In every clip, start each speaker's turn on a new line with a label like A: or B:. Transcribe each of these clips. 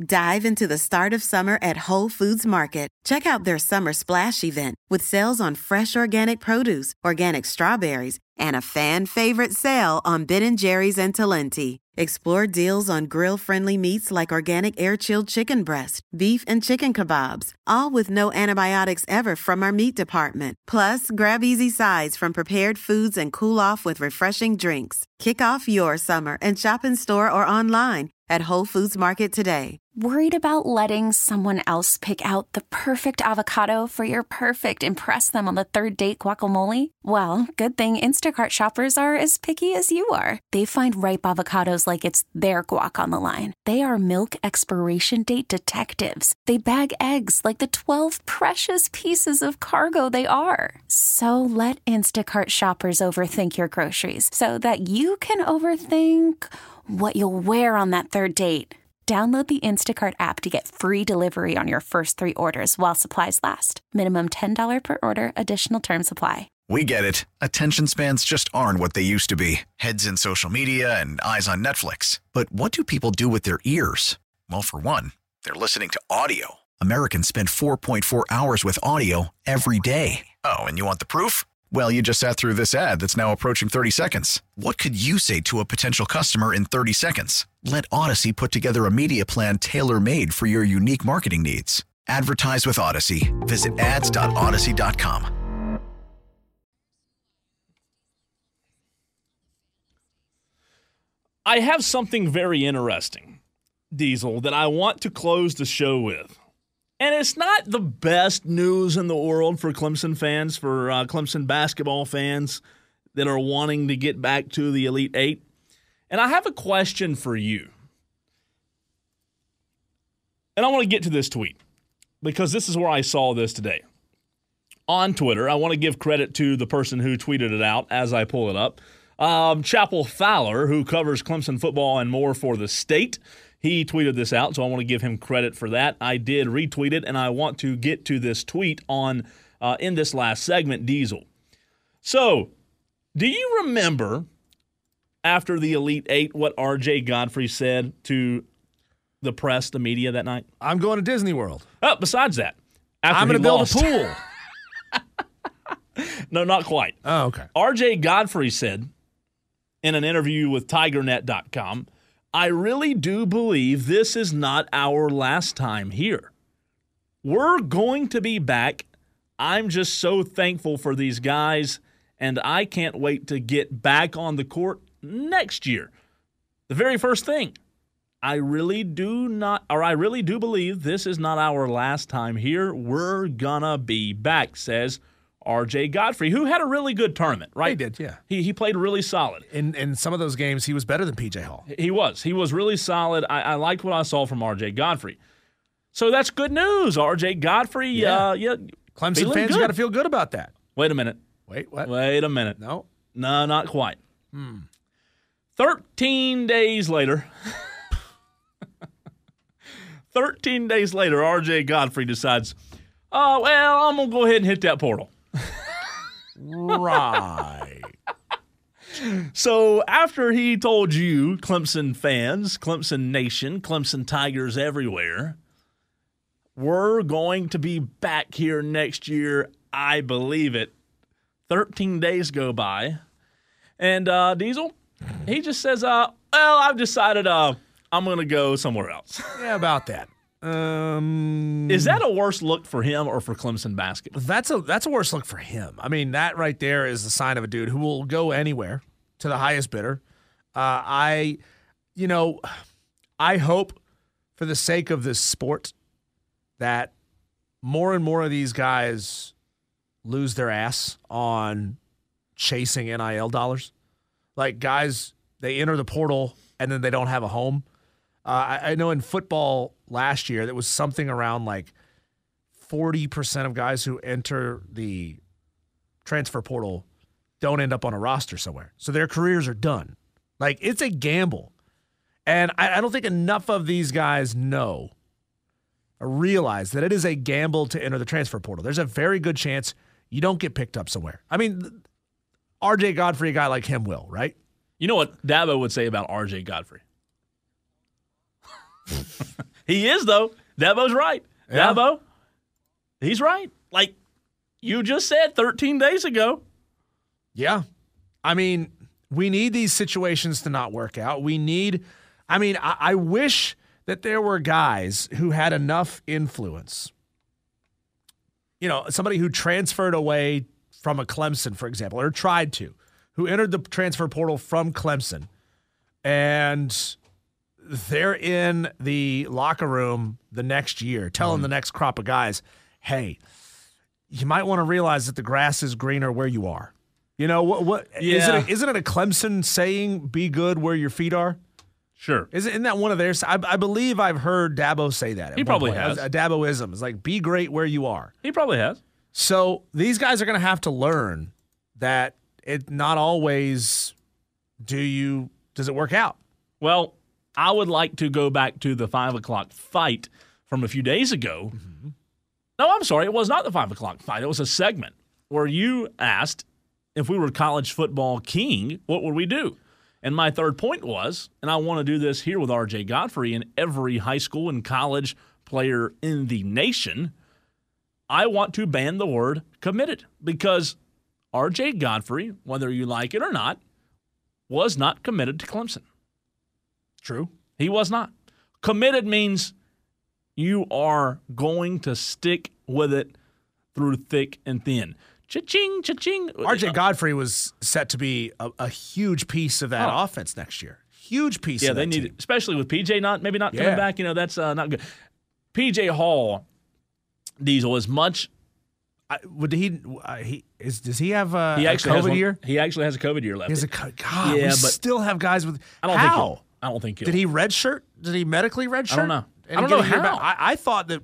A: Dive into the start of summer at Whole Foods Market. Check out their Summer Splash event with sales on fresh organic produce, organic strawberries, and a fan-favorite sale on Ben & Jerry's and Talenti. Explore deals on grill-friendly meats like organic air-chilled chicken breast, beef and chicken kebabs, all with no antibiotics ever from our meat department. Plus, grab easy sides from prepared foods and cool off with refreshing drinks. Kick off your summer and shop in store or online at Whole Foods Market today.
B: Worried about letting someone else pick out the perfect avocado for your perfect impress them on the third date guacamole? Well, good thing Instacart shoppers are as picky as you are. They find ripe avocados like it's their guac on the line. They are milk expiration date detectives. They bag eggs like the 12 precious pieces of cargo they are. So let Instacart shoppers overthink your groceries so that you can overthink what you'll wear on that third date. Download the Instacart app to get free delivery on your first 3 orders while supplies last. Minimum $10 per order. Additional terms apply.
C: We get it. Attention spans just aren't what they used to be. Heads in social media and eyes on Netflix. But what do people do with their ears? Well, for one, they're listening to audio. Americans spend 4.4 hours with audio every day. Oh, and you want the proof? Well, you just sat through this ad that's now approaching 30 seconds. What could you say to a potential customer in 30 seconds? Let Odyssey put together a media plan tailor-made for your unique marketing needs. Advertise with Odyssey. Visit ads.odyssey.com.
D: I have something very interesting, Diesel, that I want to close the show with. And it's not the best news in the world for Clemson fans, for Clemson basketball fans that are wanting to get back to the Elite Eight. And I have a question for you. And I want to get to this tweet because this is where I saw this today. On Twitter, I want to give credit to the person who tweeted it out as I pull it up. Chapel Fowler, who covers Clemson football and more for the state, he tweeted this out, so I want to give him credit for that. I did retweet it, and I want to get to this tweet on in this last segment, Diesel. So, do you remember after the Elite Eight what R.J. Godfrey said to the press, the media that night?
E: I'm going to Disney World.
D: Oh, besides that,
E: I'm going to build a pool.
D: No, not quite.
E: Oh, okay.
D: R.J. Godfrey said in an interview with TigerNet.com, I really do believe this is not our last time here. We're going to be back. I'm just so thankful for these guys, and I can't wait to get back on the court next year. The very first thing, I really do believe this is not our last time here. We're gonna be back, says R.J. Godfrey, who had a really good tournament, right?
E: He did, yeah.
D: He played really solid.
E: In some of those games, he was better than P.J. Hall.
D: He was really solid. I liked what I saw from R.J. Godfrey. So that's good news, R.J. Godfrey. Yeah.
E: Clemson fans got to feel good about that.
D: Wait a minute.
E: Wait, what?
D: Wait a minute.
E: No,
D: not quite. 13 days later, 13 days later, R.J. Godfrey decides, I'm going to go ahead and hit that portal.
E: Right.
D: So after he told you, Clemson fans, Clemson Nation, Clemson Tigers everywhere, we're going to be back here next year, I believe it. 13 days go by, and Diesel, he just says, I've decided I'm going to go somewhere else.
E: Yeah, about that.
D: Is that a worse look for him or for Clemson basketball?
E: That's a worse look for him. I mean, that right there is the sign of a dude who will go anywhere to the highest bidder. I hope for the sake of this sport that more and more of these guys lose their ass on chasing NIL dollars. Like guys, they enter the portal and then they don't have a home. I know in football last year, there was something around like 40% of guys who enter the transfer portal don't end up on a roster somewhere. So their careers are done. Like, it's a gamble. And I don't think enough of these guys know or realize that it is a gamble to enter the transfer portal. There's a very good chance you don't get picked up somewhere. I mean, R.J. Godfrey, a guy like him will, right?
D: You know what Dabo would say about R.J. Godfrey? He is, though. Dabo's right.
E: Yeah.
D: Dabo, he's right. Like you just said 13 days ago.
E: Yeah. I mean, we need these situations to not work out. I wish that there were guys who had enough influence. You know, somebody who transferred away from a Clemson, for example, or tried to, who entered the transfer portal from Clemson, and they're in the locker room the next year telling the next crop of guys, hey, you might want to realize that the grass is greener where you are. You know, what
D: Yeah.
E: isn't it a Clemson saying, be good where your feet are?
D: Sure.
E: Isn't that one of theirs? I believe I've heard Dabo say that.
D: He probably has.
E: A Daboism. It's like, be great where you are.
D: He probably has.
E: So these guys are going to have to learn that it not always does it work out.
D: Well, I would like to go back to the 5 o'clock fight from a few days ago.
E: Mm-hmm.
D: No, I'm sorry. It was not the 5 o'clock fight. It was a segment where you asked if we were college football king, what would we do? And my third point was, and I want to do this here with R.J. Godfrey and every high school and college player in the nation, I want to ban the word committed because R.J. Godfrey, whether you like it or not, was not committed to Clemson.
E: True.
D: He was not. Committed means you are going to stick with it through thick and thin. Cha-ching, cha-ching.
E: R.J. Godfrey was set to be a huge piece of that offense next year. Huge piece of that
D: they need
E: team.
D: it, especially with PJ not coming back. You know, that's not good. PJ Hall, Diesel, as much.
E: Does he have a
D: He actually has
E: COVID year?
D: He actually has a COVID year left.
E: He has God,
D: Yeah,
E: we
D: but
E: still have guys with.
D: I don't
E: how?
D: think I don't think
E: Did he redshirt? Did he medically redshirt?
D: I don't know.
E: And
D: I don't
E: get
D: know
E: a year
D: how.
E: back? I thought that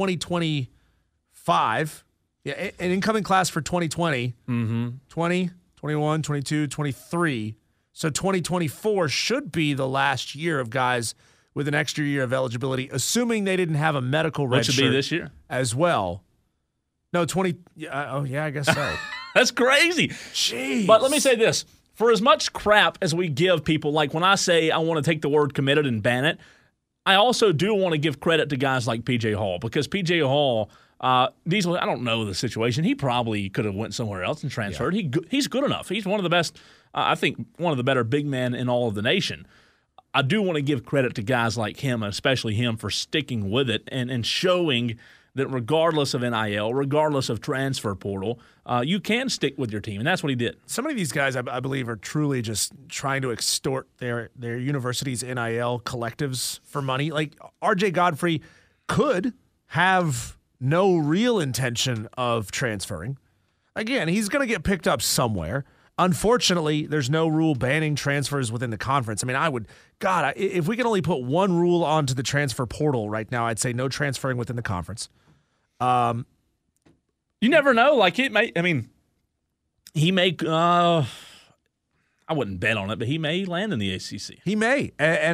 E: 2025, an incoming class for 2020, 20, 21, 22, 23. So 2024 should be the last year of guys with an extra year of eligibility, assuming they didn't have a medical red
D: What should be
E: shirt
D: this year?
E: as well. No, 20. I guess so.
D: That's crazy.
E: Jeez.
D: But let me say this. For as much crap as we give people, like when I say I want to take the word committed and ban it, I also do want to give credit to guys like P.J. Hall because P.J. Hall, Diesel, I don't know the situation. He probably could have went somewhere else and transferred. Yeah. He's good enough. He's one of the best, I think, one of the better big men in all of the nation. I do want to give credit to guys like him, especially him, for sticking with it and showing that regardless of NIL, regardless of transfer portal, you can stick with your team, and that's what he did.
E: Some of these guys, I believe, are truly just trying to extort their university's NIL collectives for money. Like R.J. Godfrey could have no real intention of transferring. Again, he's going to get picked up somewhere. Unfortunately, there's no rule banning transfers within the conference. I mean, if we could only put one rule onto the transfer portal right now, I'd say no transferring within the conference.
D: You never know. Like it may. I mean, he may. I wouldn't bet on it, but he may land in the ACC.
E: He may, and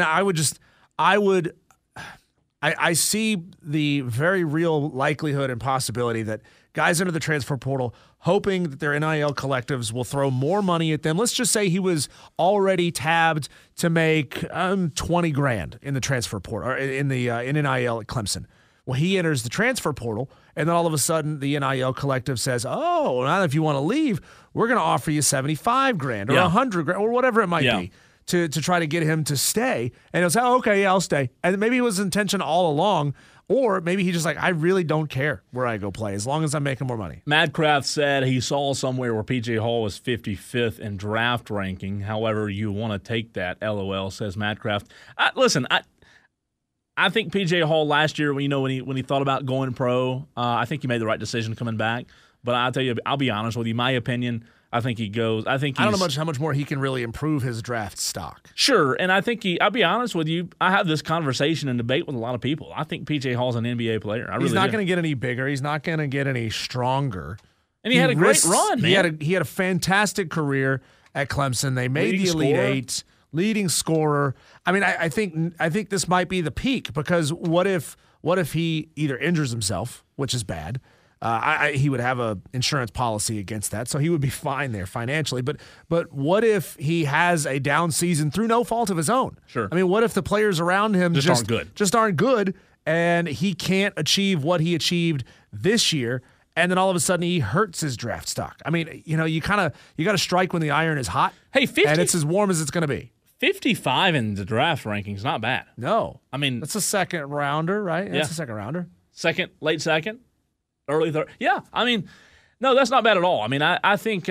E: I see the very real likelihood and possibility that guys enter the transfer portal hoping that their NIL collectives will throw more money at them. Let's just say he was already tabbed to make $20,000 in the transfer portal or in NIL at Clemson. Well, he enters the transfer portal, and then all of a sudden the NIL collective says, "Oh, now if you want to leave, we're going to offer you $75,000 or $100,000 or whatever it might be to try to get him to stay." And he'll say, "Oh, okay, yeah, I'll stay." And maybe it was his intention all along, or maybe he's just like, "I really don't care where I go play as long as I'm making more money."
D: Madcraft said he saw somewhere where P.J. Hall was 55th in draft ranking. However, you want to take that. LOL, says Madcraft. Listen, I think P.J. Hall last year, when he thought about going pro, I think he made the right decision coming back. But I'll tell you, I'll be honest with you. My opinion, I think he goes. I don't
E: know how much more he can really improve his draft stock.
D: Sure, and I think I'll be honest with you. I have this conversation and debate with a lot of people. I think P.J. Hall's an NBA player.
E: He's not going to get any bigger. He's not going to get any stronger.
D: And he had a great run, man.
E: He had a fantastic career at Clemson. They made the Elite Eight. Leading scorer. I mean, I think this might be the peak because what if he either injures himself, which is bad, He would have a insurance policy against that, so he would be fine there financially. But what if he has a down season through no fault of his own?
D: Sure.
E: I mean, what if the players around him
D: aren't good?
E: Just aren't good, and he can't achieve what he achieved this year, and then all of a sudden he hurts his draft stock? I mean, you got to strike when the iron is hot.
D: Hey, 50,
E: and it's as warm as it's going to be.
D: 55 in the draft rankings, not bad.
E: No,
D: I mean
E: that's a second rounder, right?
D: Yeah.
E: That's a second rounder.
D: Late second, early third. Yeah, I mean, no, that's not bad at all. I mean, I think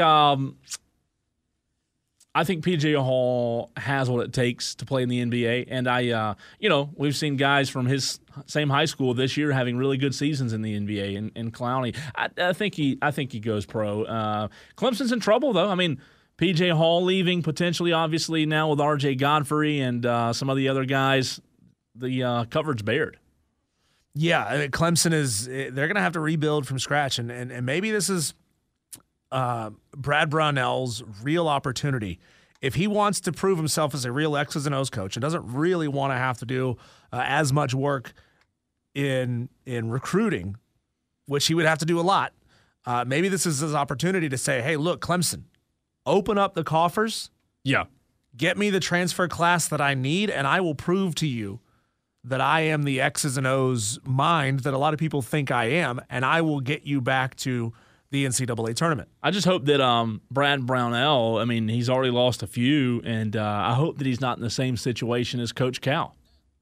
D: P.J. Hall has what it takes to play in the NBA, and we've seen guys from his same high school this year having really good seasons in the NBA. And Clowney, I think he goes pro. Clemson's in trouble though. I mean, P.J. Hall leaving potentially, obviously now with R.J. Godfrey and some of the other guys, the cupboard's bared.
E: Yeah, I mean, Clemson they're going to have to rebuild from scratch, and maybe this is Brad Brownell's real opportunity. If he wants to prove himself as a real X's and O's coach and doesn't really want to have to do as much work in recruiting, which he would have to do a lot, maybe this is his opportunity to say, hey, look, Clemson, open up the coffers.
D: Yeah.
E: Get me the transfer class that I need, and I will prove to you that I am the X's and O's mind that a lot of people think I am, and I will get you back to the NCAA tournament.
D: I just hope that Brad Brownell, I mean, he's already lost a few, and I hope that he's not in the same situation as Coach Cal.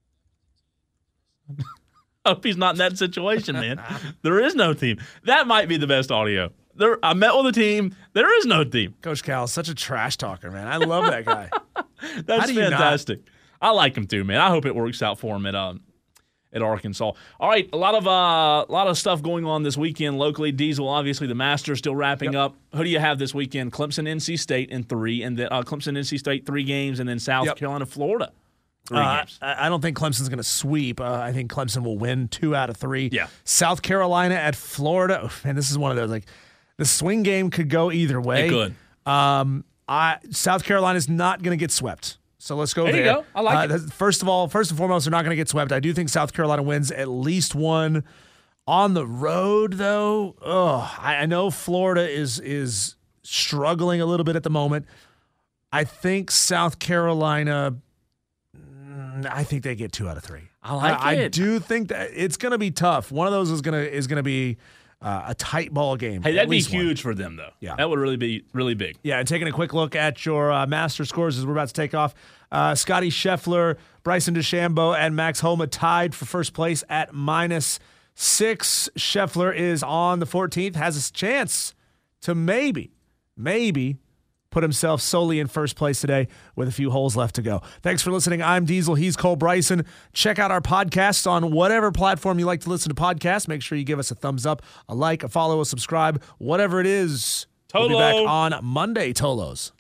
D: I hope he's not in that situation, man. There is no team. That might be the best audio. I met with a team. There is no team.
E: Coach Cal is such a trash talker, man. I love that guy.
D: That's fantastic. I like him too, man. I hope it works out for him at Arkansas. All right, a lot of stuff going on this weekend locally. Diesel, obviously, the Masters still wrapping up. Who do you have this weekend? Clemson, NC State in 3, and then Clemson, NC State 3 games, and then South Carolina, Florida 3 games. I
E: don't think Clemson's going to sweep. I think Clemson will win 2 out of 3.
D: Yeah.
E: South Carolina at Florida. Oh, man, this is one of those, like, the swing game could go either way.
D: It could.
E: South Carolina's not going to get swept. So let's go there.
D: There you go. I like it.
E: First and foremost, they're not going to get swept. I do think South Carolina wins at least one. On the road, though, I know Florida is struggling a little bit at the moment. I think South Carolina, I think they get 2 out of 3.
D: I like it.
E: I do think that it's going to be tough. One of those is going to be a tight ball game.
D: Hey, that'd be huge for them, though.
E: Yeah.
D: That would really be really big.
E: Yeah, and taking a quick look at your master scores as we're about to take off. Scotty Scheffler, Bryson DeChambeau, and Max Homa tied for first place at -6. Scheffler is on the 14th, has a chance to maybe put himself solely in first place today with a few holes left to go. Thanks for listening. I'm Diesel. He's Cole Bryson. Check out our podcasts on whatever platform you like to listen to podcasts. Make sure you give us a thumbs up, a like, a follow, a subscribe, whatever it is.
D: Tolo.
E: We'll be back on Monday, Tolos.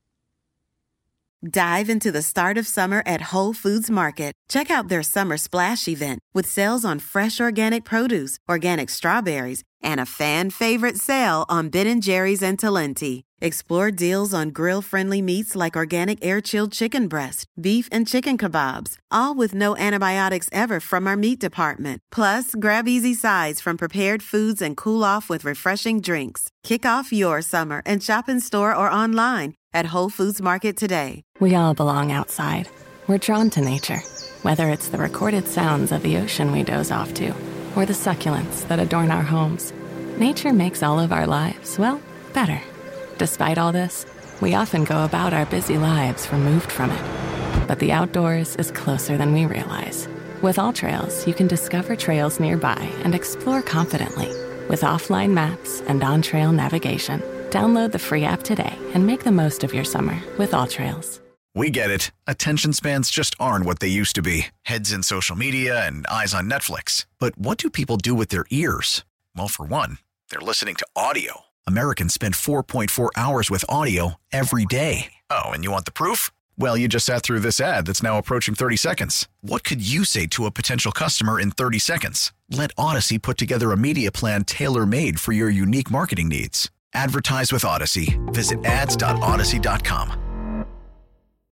A: Dive into the start of summer at Whole Foods Market. Check out their summer splash event with sales on fresh organic produce, organic strawberries, and a fan-favorite sale on Ben & Jerry's and Talenti. Explore deals on grill-friendly meats like organic air-chilled chicken breast, beef and chicken kebabs, all with no antibiotics ever from our meat department. Plus, grab easy sides from prepared foods and cool off with refreshing drinks. Kick off your summer and shop in store or online at Whole Foods Market today.
B: We all belong outside. We're drawn to nature, whether it's the recorded sounds of the ocean we doze off to, or the succulents that adorn our homes. Nature makes all of our lives, well, better. Despite all this, we often go about our busy lives removed from it. But the outdoors is closer than we realize. With AllTrails, you can discover trails nearby and explore confidently. With offline maps and on-trail navigation, download the free app today and make the most of your summer with AllTrails.
C: We get it. Attention spans just aren't what they used to be. Heads in social media and eyes on Netflix. But what do people do with their ears? Well, for one, they're listening to audio. Americans spend 4.4 hours with audio every day. Oh, and you want the proof? Well, you just sat through this ad that's now approaching 30 seconds. What could you say to a potential customer in 30 seconds? Let Odyssey put together a media plan tailor-made for your unique marketing needs. Advertise with Odyssey. Visit ads.odyssey.com.